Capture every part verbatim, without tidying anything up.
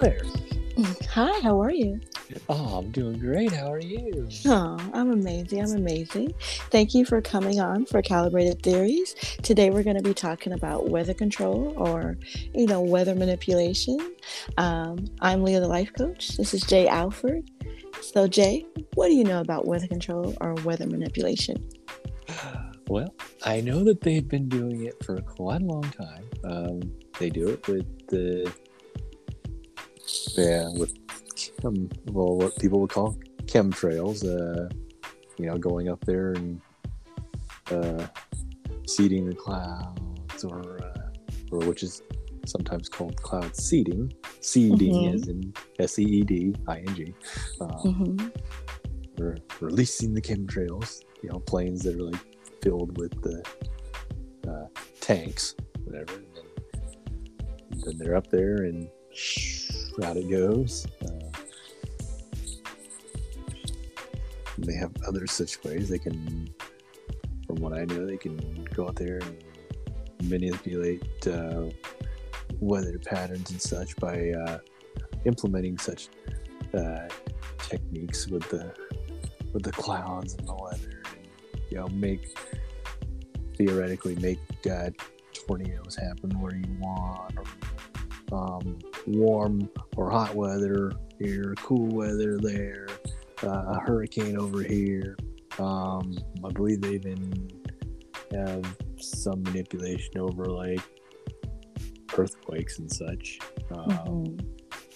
there. Hi, how are you? Oh, I'm doing great. How are you? Oh, I'm amazing. I'm amazing. Thank you for coming on for Calibrated Theories. Today we're going to be talking about weather control or, you know, weather manipulation. Um, I'm Leah, the life coach. This is Jay Alford. So, Jay, what do you know about weather control or weather manipulation? Well, I know that they've been doing it for quite a long time. Um, they do it with the, yeah, with um, well, what people would call chemtrails. Uh, you know, going up there and uh, seeding the clouds, or uh, or which is sometimes called cloud seeding. Seeding Mm-hmm. as in S E E D I N G. Um, Mm-hmm. Or releasing the chemtrails. You know, planes that are like filled with the uh, tanks, whatever. And then, then they're up there, and out it goes. Uh, they have other such ways. They can, from what I know, they can go out there and manipulate uh, weather patterns and such by uh, implementing such uh, techniques with the with the clouds and the weather, and you know, make theoretically make uh, tornadoes happen where you want, or um, warm or hot weather here, cool weather there, uh, a hurricane over here. Um, I believe they even have some manipulation over like earthquakes and such. Um, Mm-hmm.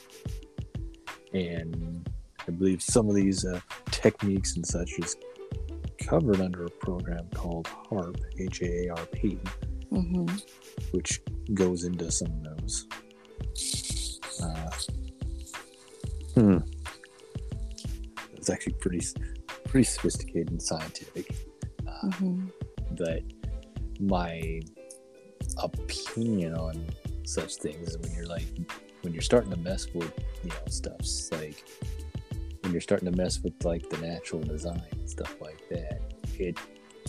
And I believe some of these uh, techniques and such is covered under a program called HARP, H A A R P, Mm-hmm. which goes into some of those. Uh, hmm. It's actually pretty, pretty sophisticated and scientific. Uh, Mm-hmm. but my opinion on such things is when you're like, when you're starting to mess with, you know, stuffs like when you're starting to mess with like the natural design and stuff like that, it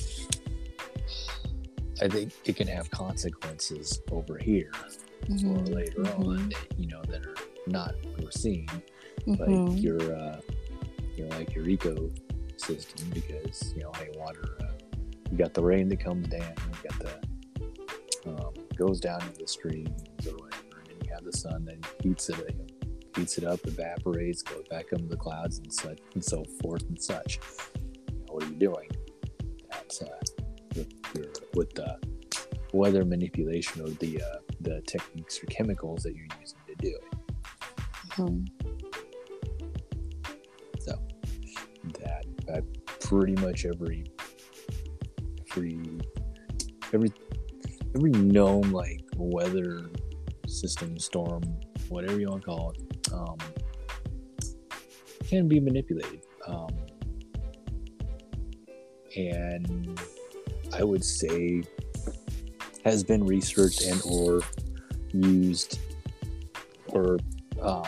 I think it can have consequences over here Mm-hmm. or later Mm-hmm. on that, you know, that are not foreseen, Mm-hmm. like your uh you know, like your ecosystem, because you know, hey, water, uh, you got the rain that comes down, you got the um, goes down into the streams or whatever, and then you have the sun that heats it, you know, heats it up, evaporates, goes back up into the clouds and such and so forth and such. You know, what are you doing? That's uh, with your with the weather manipulation or the uh, the techniques or chemicals that you're using to do it. Mm-hmm. So that uh, pretty much every every every every known like weather system, storm, whatever you want to call it, um, can be manipulated. Um, and I would say has been researched and or used or um,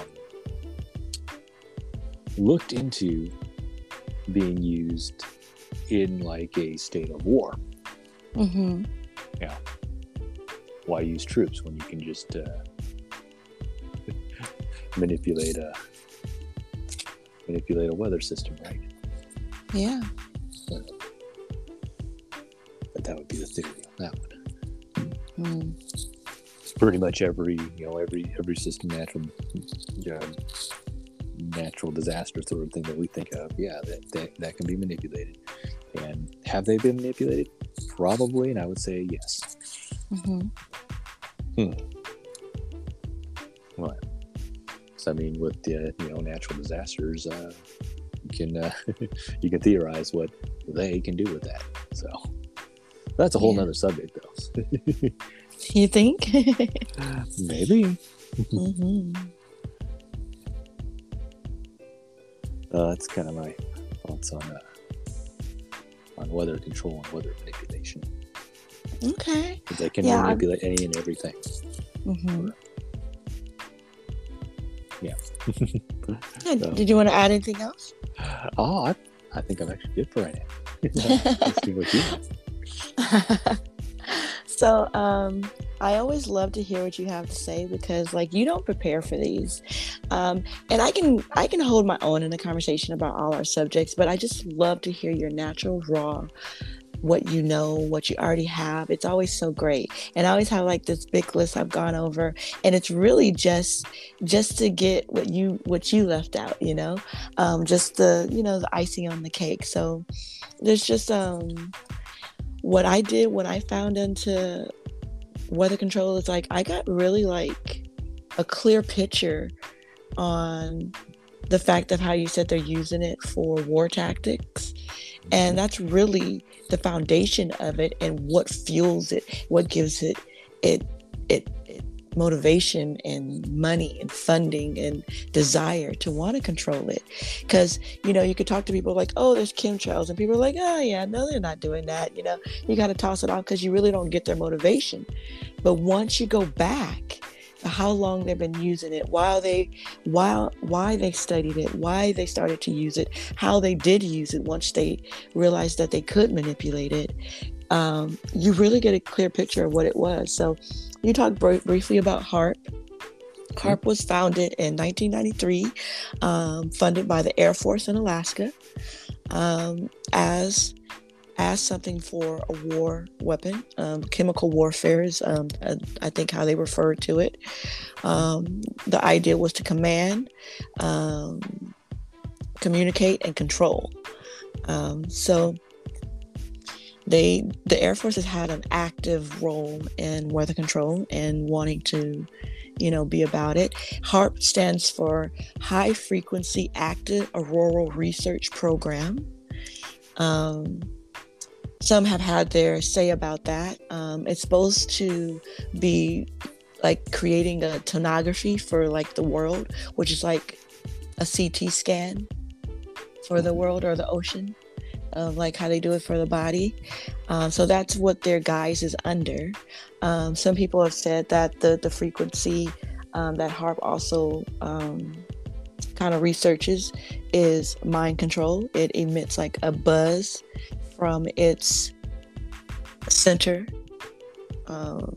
looked into being used in like a state of war. Mm-hmm. Yeah. Why use troops when you can just uh, manipulate a manipulate a weather system, right? Yeah. So, but that would be the theory on that one. Mm. Pretty much every you know every every system natural uh, natural disaster sort of thing that we think of, yeah, that, that that can be manipulated. And have they been manipulated? Probably, and I would say yes. Mm-hmm. Hmm. What? So I mean, with the you know natural disasters, uh, you can uh, you can theorize what they can do with that. So that's a whole Yeah. nother subject, though. You think? Maybe. Mm-hmm. Uh, that's kind of my thoughts on uh, on weather control and weather manipulation. Okay. Because they can Yeah, manipulate any and everything. Mm-hmm. Yeah. Yeah, So, did you want to add anything else? oh, I, I think I'm actually good for right now. Let's see what you have. So, um, I always love to hear what you have to say because, like, you don't prepare for these, um, and I can I can hold my own in a conversation about all our subjects, but I just love to hear your natural, raw, what you know, what you already have. It's always so great, and I always have like this big list I've gone over, and it's really just just to get what you what you left out, you know, um, just the you know the icing on the cake. So there's just um what I did when I found into weather control is like I got really like a clear picture on the fact of how you said they're using it for war tactics. And that's really the foundation of it and what fuels it, what gives it it it, it motivation and money and funding and desire to want to control it. Because, you know, you could talk to people like, oh, there's chemtrails, and people are like, oh yeah, no, they're not doing that. You know, you got to toss it off because you really don't get their motivation. But once you go back to how long they've been using it, while they while why they studied it, why they started to use it, how they did use it once they realized that they could manipulate it, um, you really get a clear picture of what it was. So you talked br- briefly about HAARP. HAARP was founded in nineteen ninety-three, um, funded by the Air Force in Alaska, um, as as something for a war weapon. Um, chemical warfare is, um, I, I think, how they referred to it. Um, the idea was to command, um, communicate, and control. Um, so they, the Air Force has had an active role in weather control and wanting to, you know, be about it. HAARP stands for High Frequency Active Auroral Research Program. Um, Some have had their say about that. Um, it's supposed to be like creating a tonography for like the world, which is like a C T scan for the world or the ocean, of like how they do it for the body. Um, so that's what their guise is under. Um, some people have said that the, the frequency um, that HAARP also um, kind of researches is mind control. It emits like a buzz from its center um,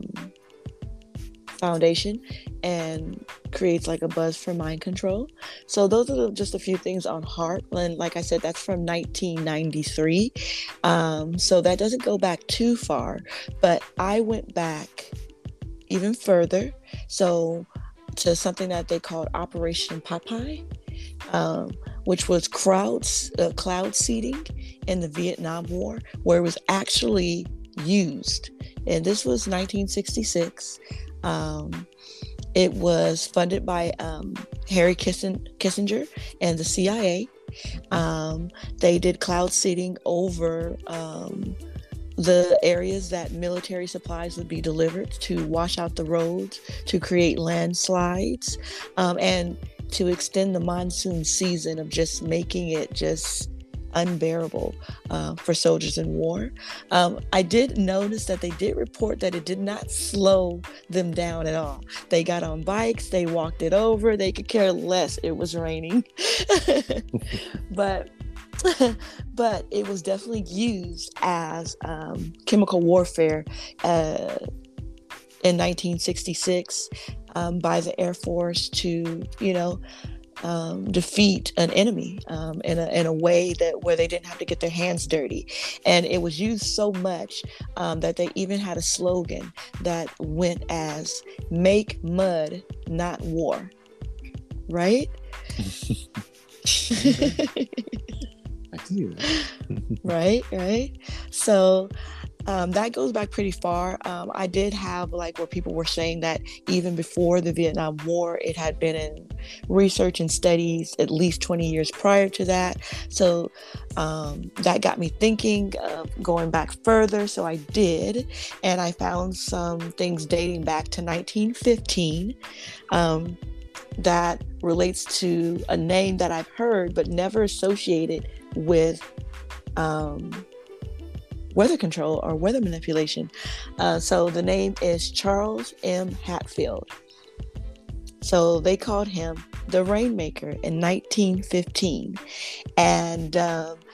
foundation and creates like a buzz for mind control. So those are just a few things on HAARP. And like I said, that's from nineteen ninety-three. Um, so that doesn't go back too far, but I went back even further. So to something that they called Operation Popeye, um, which was crowds, uh, cloud seeding in the Vietnam War, where it was actually used. And this was nineteen sixty-six. Um, it was funded by um, Harry Kissen- Kissinger and the C I A. Um, they did cloud seeding over um, the areas that military supplies would be delivered to wash out the roads, to create landslides, um, and to extend the monsoon season of just making it just unbearable uh, for soldiers in war. Um, I did notice that they did report that it did not slow them down at all. They got on bikes, they walked it over, they could care less. It was raining. but but it was definitely used as um, chemical warfare uh, in nineteen sixty-six um, by the Air Force to, you know, um, defeat an enemy um, in a in a way that where they didn't have to get their hands dirty. And it was used so much um, that they even had a slogan that went as "Make mud, not war." Right? I can see that. right, right. So um, that goes back pretty far. Um, I did have like where people were saying that even before the Vietnam War, it had been in research and studies at least twenty years prior to that. So um, that got me thinking of going back further. So I did, and I found some things dating back to nineteen fifteen. Um, that relates to a name that I've heard but never associated with um, weather control or weather manipulation. Uh, so the name is Charles M. Hatfield. So they called him the Rainmaker in nineteen fifteen. And um,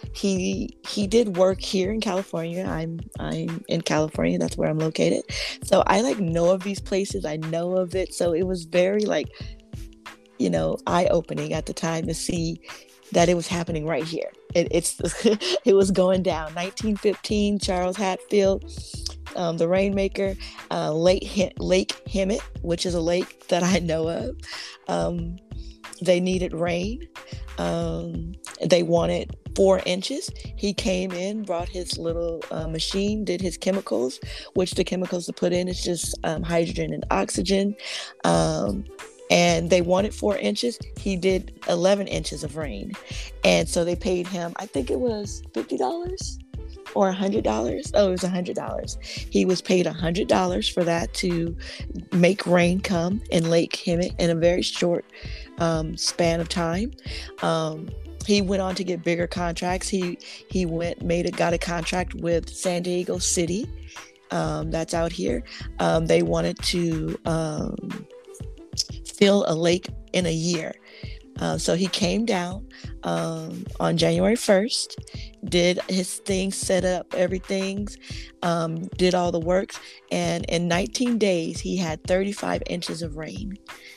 he he did work here in California. I'm I'm in California. That's where I'm located. So I like know of these places. I know of it. So it was very like, you know, eye opening at the time to see that it was happening right here. It, it's it was going down. nineteen fifteen, Charles Hatfield, um, the Rainmaker, uh, Lake Lake Hemet, which is a lake that I know of. Um, they needed rain. Um, they wanted four inches. He came in, brought his little uh, machine, did his chemicals, which the chemicals to put in is just um, hydrogen and oxygen. Um, and they wanted four inches. He did eleven inches of rain. And so they paid him, I think it was fifty dollars or one hundred dollars. Oh, it was one hundred dollars. He was paid one hundred dollars for that to make rain come in Lake Hemet in a very short um, span of time. Um, he went on to get bigger contracts. He he went, made it, got a contract with San Diego City. Um, that's out here. Um, they wanted to um, fill a lake in a year. Uh, so he came down um, on January first, did his thing, set up everything, um, did all the work. And in nineteen days, he had thirty-five inches of rain.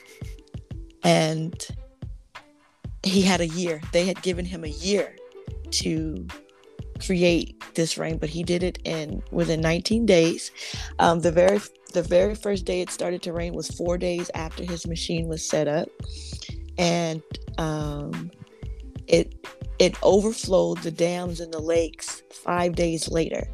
And he had a year. They had given him a year to create this rain, but he did it in within nineteen days. Um, the very the very first day it started to rain was four days after his machine was set up. And um, it it overflowed the dams and the lakes five days later.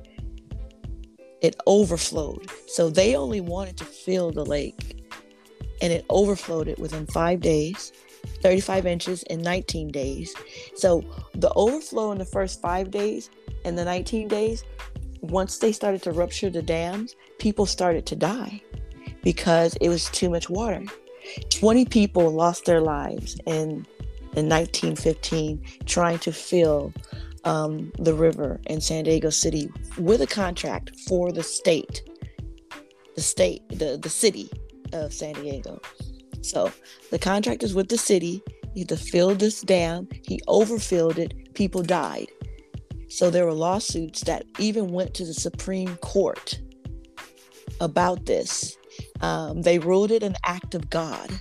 It overflowed. So they only wanted to fill the lake, and it overflowed it within five days, thirty-five inches in nineteen days. So the overflow in the first five days and the nineteen days, once they started to rupture the dams, people started to die because it was too much water. twenty people lost their lives in, in nineteen fifteen trying to fill um, the river in San Diego City with a contract for the state, the state, the, the city of San Diego. So the contract is with the city. He had to fill this dam. He overfilled it. People died. So there were lawsuits that even went to the Supreme Court about this. Um, they ruled it an act of God.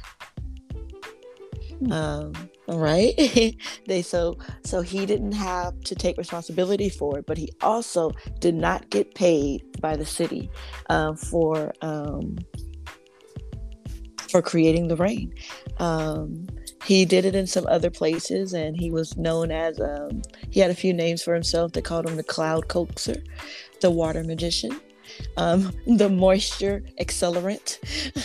Um, right? they so so he didn't have to take responsibility for it, but he also did not get paid by the city uh, for um, for creating the rain. Um, he did it in some other places, and he was known as um, he had a few names for himself. They called him the Cloud Coaxer, the Water Magician. Um, the moisture accelerant,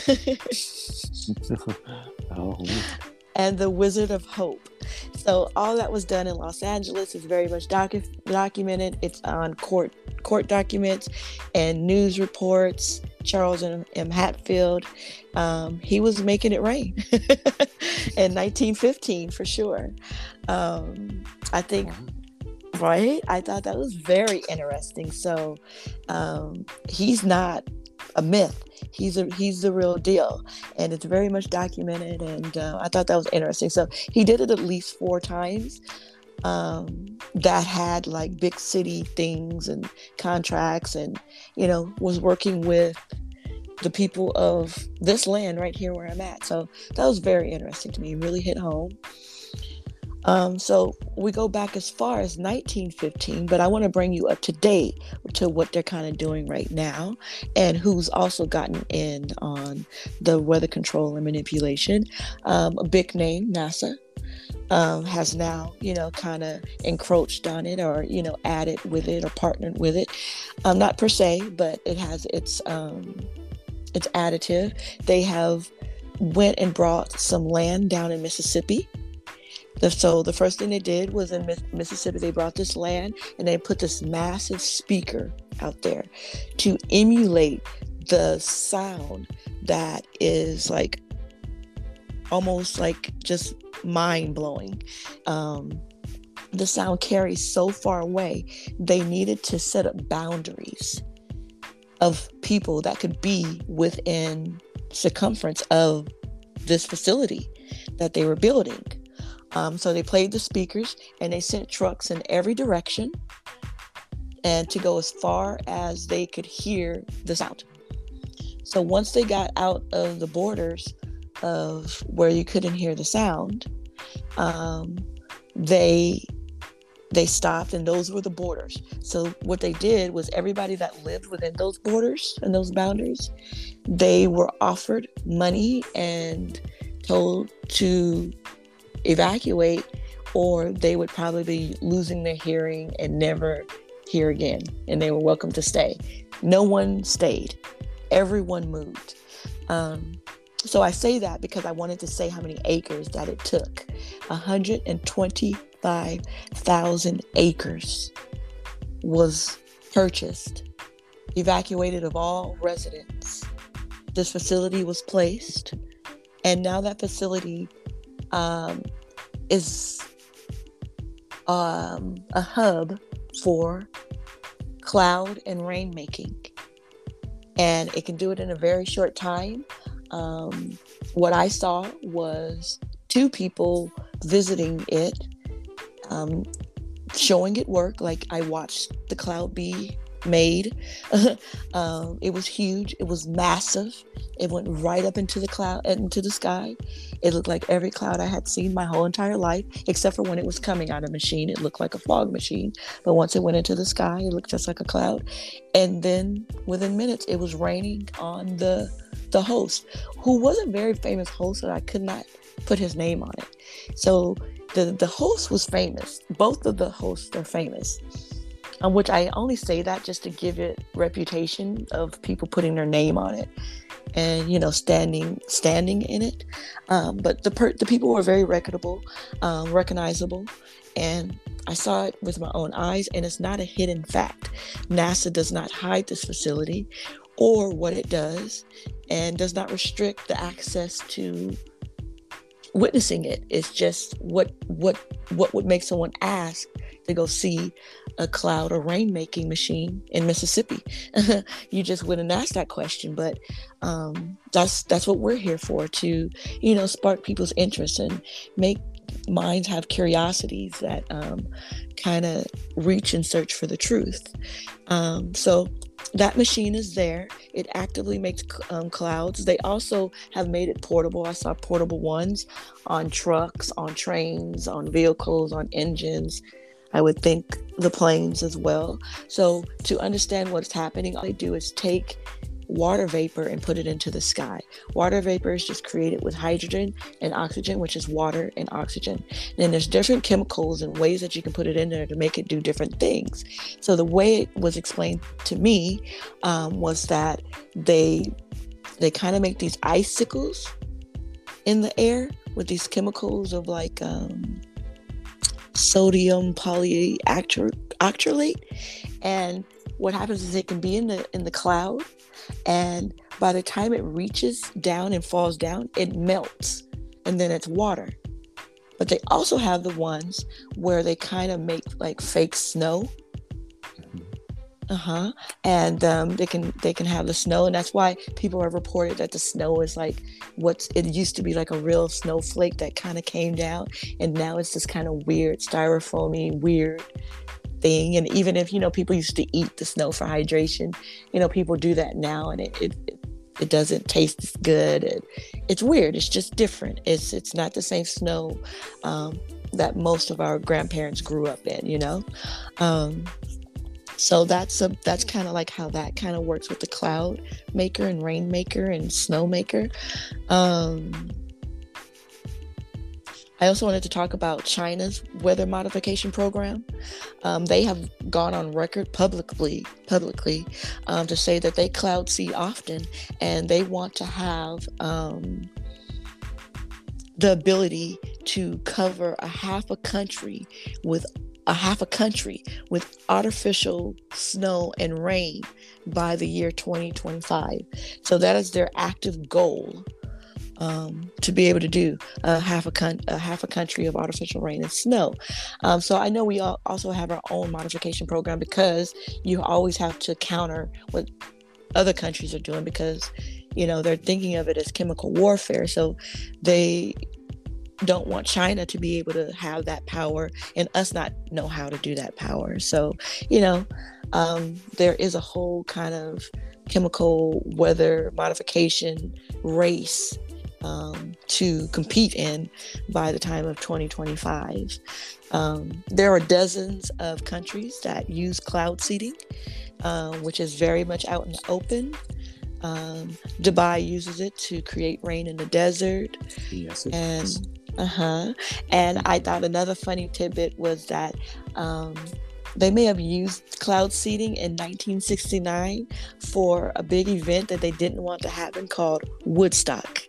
oh. and the Wizard of Hope. So all that was done in Los Angeles is very much docu- documented. It's on court court documents and news reports. Charles M. Hatfield, um, he was making it rain in nineteen fifteen for sure. Um, I think. Right? I thought that was very interesting. So um, he's not a myth. He's a he's the real deal, and it's very much documented. And uh, I thought that was interesting. So he did it at least four times. Um, that had like big city things and contracts, and you know was working with the people of this land right here where I'm at. So that was very interesting to me. It really hit home. Um, so we go back as far as nineteen fifteen, but I want to bring you up to date to what they're kind of doing right now and who's also gotten in on the weather control and manipulation. Um, a big name, NASA, um, has now, you know, kind of encroached on it or, you know, added with it or partnered with it. Um, not per se, but it has its, um, its additive. They have went and brought some land down in Mississippi. So the first thing they did was in Mississippi, they brought this land and they put this massive speaker out there to emulate the sound that is like almost like just mind blowing. Um, the sound carries so far away, they needed to set up boundaries of people that could be within circumference of this facility that they were building. Um, so they played the speakers and they sent trucks in every direction and to go as far as they could hear the sound. So once they got out of the borders of where you couldn't hear the sound, um, they they stopped, and those were the borders. So what they did was everybody that lived within those borders and those boundaries, they were offered money and told to evacuate, or they would probably be losing their hearing and never hear again, and they were welcome to stay. No one stayed. Everyone moved. Um, so I say that because I wanted to say how many acres that it took. one hundred twenty-five thousand acres was purchased, evacuated of all residents. This facility was placed, and now that facility um, is um, a hub for cloud and rainmaking. And it can do it in a very short time. Um, what I saw was two people visiting it, um, showing it work. Like I watched the cloud be made. um, it was huge. It was massive. It went right up into the cloud, into the sky. It looked like every cloud I had seen my whole entire life, except for when it was coming out of the machine. It looked like a fog machine. But once it went into the sky, it looked just like a cloud. And then within minutes, it was raining on the the host, who was a very famous host, that I could not put his name on it. So the the host was famous. Both of the hosts are famous. Um, which I only say that just to give it reputation of people putting their name on it, and you know, standing standing in it. Um, but the per- the people were very reputable, um, recognizable, and I saw it with my own eyes. And it's not a hidden fact. NASA does not hide this facility or what it does, and does not restrict the access to witnessing it. It's just what what what would make someone ask to go see a cloud or rainmaking machine in Mississippi. You just wouldn't ask that question, but um, that's that's what we're here for, to, you know, spark people's interest and make minds have curiosities that um, kind of reach and search for the truth. Um, so that machine is there. It actively makes um, clouds. They also have made it portable. I saw portable ones on trucks, on trains, on vehicles, on engines. I would think the planes as well. So to understand what's happening, all they do is take water vapor and put it into the sky. Water vapor is just created with hydrogen and oxygen, which is water and oxygen. And then there's different chemicals and ways that you can put it in there to make it do different things. So the way it was explained to me um, was that they they kind of make these icicles in the air with these chemicals of like um, sodium polyacrylate, and what happens is it can be in the in the cloud, and by the time it reaches down and falls down, it melts, and then it's water. But they also have the ones where they kind of make like fake snow. Uh-huh. And um, they can they can have the snow, and that's why people have reported that the snow is like what's it used to be, like a real snowflake that kind of came down, and now it's this kind of weird styrofoamy weird thing. And even if, you know, people used to eat the snow for hydration, you know, people do that now, and it it, it doesn't taste as good. It, it's weird. It's just different. It's it's not the same snow um, that most of our grandparents grew up in, you know. Um, So that's a, that's kind of like how that kind of works with the cloud maker and rainmaker and snow maker. Um, I also wanted to talk about China's weather modification program. Um, they have gone on record publicly, publicly um, to say that they cloud seed often, and they want to have um, the ability to cover a half a country with a half a country with artificial snow and rain by the year twenty twenty-five. So that is their active goal, um, to be able to do a half a, con- a half a country of artificial rain and snow. Um, so I know we all also have our own modification program, because you always have to counter what other countries are doing, because, you know, they're thinking of it as chemical warfare. So they don't want China to be able to have that power and us not know how to do that power. So, you know, um, there is a whole kind of chemical weather modification race um, to compete in by the time of twenty twenty-five. Um, there are dozens of countries that use cloud seeding, um, which is very much out in the open. Um, Dubai uses it to create rain in the desert. Yes, it And is. uh-huh. And I thought another funny tidbit was that um, they may have used cloud seeding in nineteen sixty-nine for a big event that they didn't want to happen called Woodstock.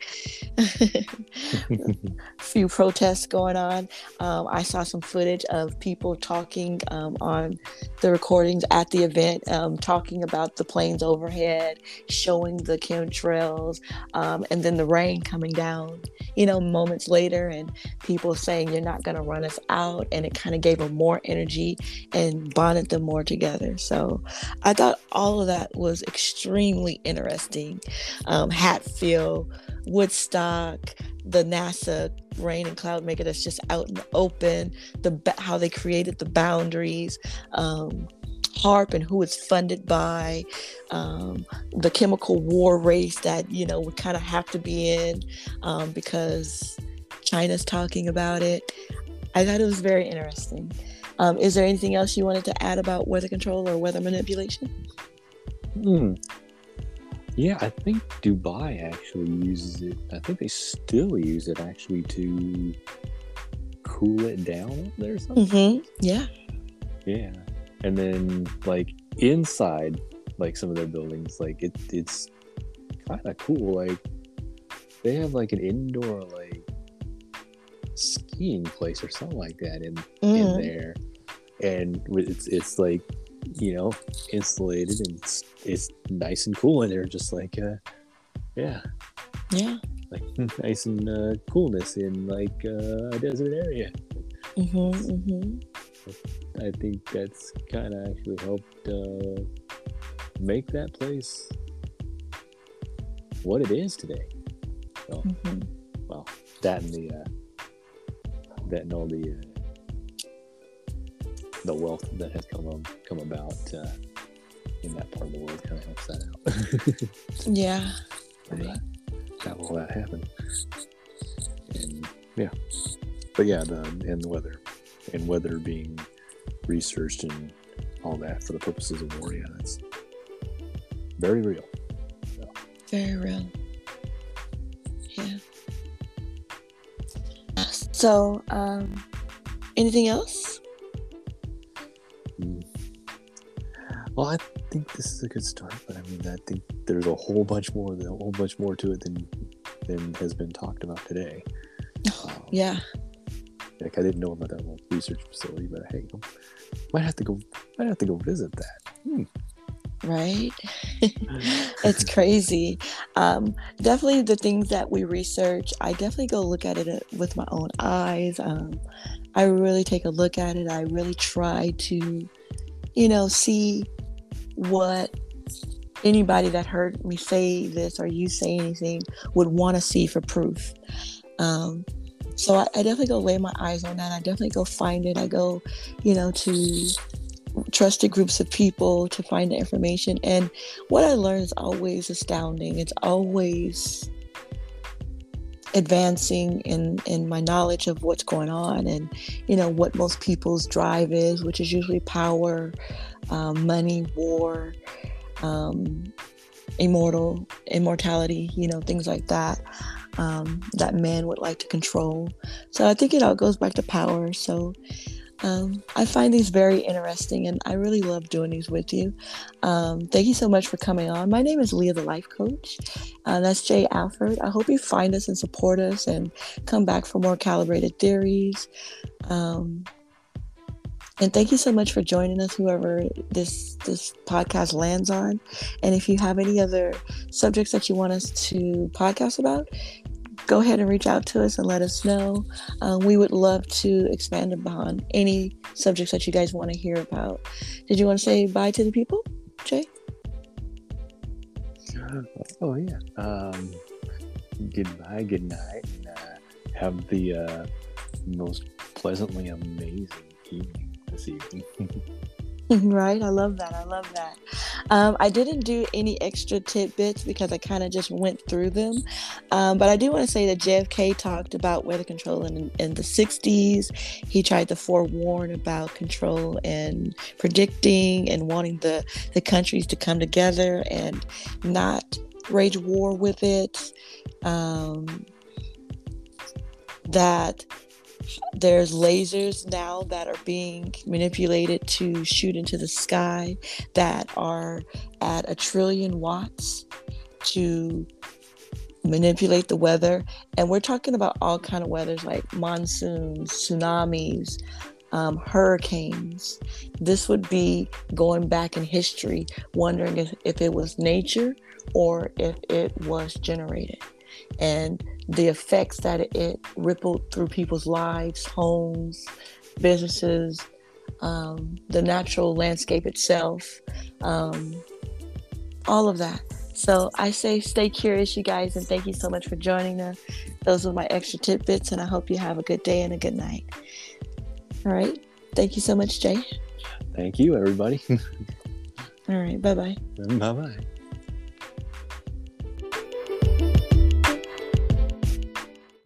Few protests going on. Um, I saw some footage of people talking um, on the recordings at the event, um, talking about the planes overhead, showing the chemtrails, um, and then the rain coming down, you know, moments later, and people saying, "You're not going to run us out." And it kind of gave them more energy and bonded them more together. So I thought all of that was extremely interesting. Um, Hatfield, Woodstock, the NASA rain and cloud maker that's just out in the open, the how they created the boundaries, um, HAARP and who it's funded by, um, the chemical war race that, you know, we kind of have to be in um, because China's talking about it. I thought it was very interesting. Um, is there anything else you wanted to add about weather control or weather manipulation? Hmm. Yeah, I think Dubai actually uses it. I think they still use it actually to cool it down over there or something. Mm-hmm. Yeah. Yeah. And then like inside like some of their buildings, like it it's kind of cool. Like they have like an indoor like skiing place or something like that in Mm. in there. And it's it's like, you know, insulated and it's it's nice and cool in there, just like uh yeah Yeah. like nice and uh, coolness in like uh, a desert area. Mm-hmm. Mm-hmm. I think that's kind of actually helped uh, make that place what it is today. So, Mm-hmm. well, that and the uh, that and all the uh, the wealth that has come um, come about uh, in that part of the world kind of helps that out. Yeah. Right. How will that happen? And yeah, but yeah, the and the weather and weather being researched and all that for the purposes of war. Yeah, that's very real. So. Very real. Yeah. So, um, anything else? Mm. Well, I think this is a good start, but I mean, I think there's a whole bunch more, a whole bunch more to it than than has been talked about today. Um, Yeah. Like I didn't know about that little research facility, but hey, might have to go, might have to go visit that. Hmm. Right. It's crazy. Um, definitely the things that we research, I definitely go look at it with my own eyes. Um, I really take a look at it. I really try to, you know, see what anybody that heard me say this or you say anything would want to see for proof. Um, so I, I definitely go lay my eyes on that. I definitely go find it. I go, you know, to trusted groups of people to find the information. And what I learn is always astounding. It's always advancing in, in my knowledge of what's going on and, you know, what most people's drive is, which is usually power, um, money, war, um, immortal, immortality, you know, things like that, um, that men would like to control. So I think it all goes back to power. So Um, I find these very interesting and I really love doing these with you. Um, thank you so much for coming on. My name is Leah, the Life Coach. Uh, that's Jay Alford. I hope you find us and support us and come back for more calibrated theories. Um, and thank you so much for joining us, whoever this, this podcast lands on. And if you have any other subjects that you want us to podcast about, go ahead and reach out to us and let us know. Um, we would love to expand upon any subjects that you guys want to hear about. Did you want to say bye to the people, Jay? Oh yeah. Um, goodbye, good night, and uh, have the uh, most pleasantly amazing evening this evening. Right, I love that. I love that. Um, I didn't do any extra tidbits because I kind of just went through them. Um, but I do want to say that J F K talked about weather control in, in the sixties. He tried to forewarn about control and predicting and wanting the, the countries to come together and not wage war with it. Um, that there's lasers now that are being manipulated to shoot into the sky that are at a trillion watts to manipulate the weather. And we're talking about all kind of weathers like monsoons, tsunamis, um, hurricanes. This would be going back in history, wondering if, if it was nature or if it was generated. And the effects that it rippled through people's lives, homes, businesses, um, the natural landscape itself, um, all of that. So I say stay curious, you guys, and thank you so much for joining us. Those are my extra tidbits, and I hope you have a good day and a good night. All right. Thank you so much, Jay. Thank you, everybody. All right. Bye-bye. Bye-bye.